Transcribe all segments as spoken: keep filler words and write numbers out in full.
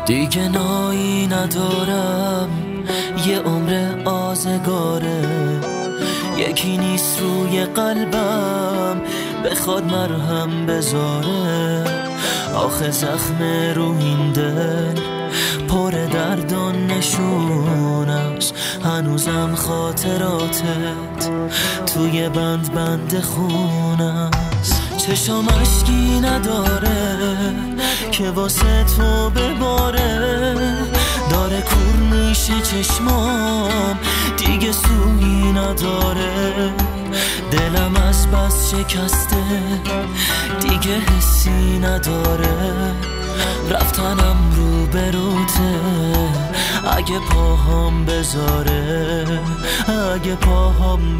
دیگه نایی ندارم، یه عمر آزگاره، یکی نیست روی قلبم بخواد مرهم بذاره. آخه زخم رو این دل پر درد و نشون است، هنوزم خاطراتت توی بند بند خون است. چشم اشکی نداره که واسه تو بباره، داره کور میشه چشمام دیگه سویی نداره. دلم از بس شکسته دیگه حسی نداره، رفتنم رو بروته اگه پاهام بذاره، اگه پاهام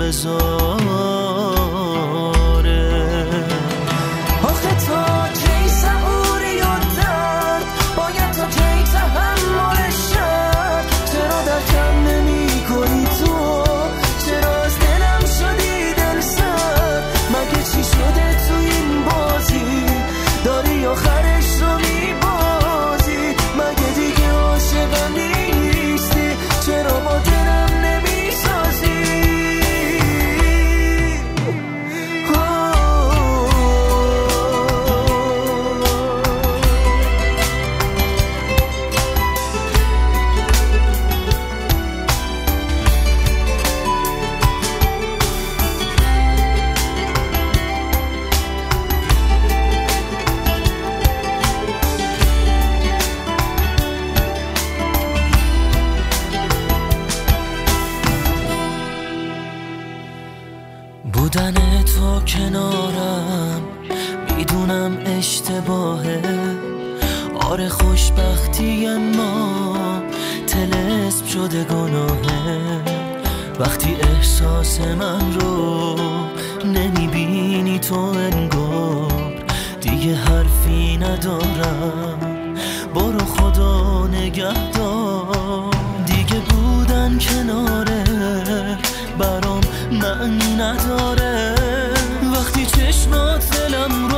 بذاره. آخه تا کی صبوری و درد باید تا کی تحملش شد؟ چرا در کم نمی کنی تو؟ چرا از دلم شدی دل سر؟ مگه چی شده تو این بازی؟ داری آخرش رو میبازی؟ مگه دیگه عاشقم نیستی؟ چرا با دلم نمیسازی؟ بودن تو کنارم میدونم اشتباهه، آره خوشبختی ما طلسم شده گناهه. وقتی احساس من رو نمیبینی تو انگار دیگه حرفی ندارم، برو خدا نگهدار. دیگه بودن کناره برام معنی نداره، وقتی چشمات دلم رو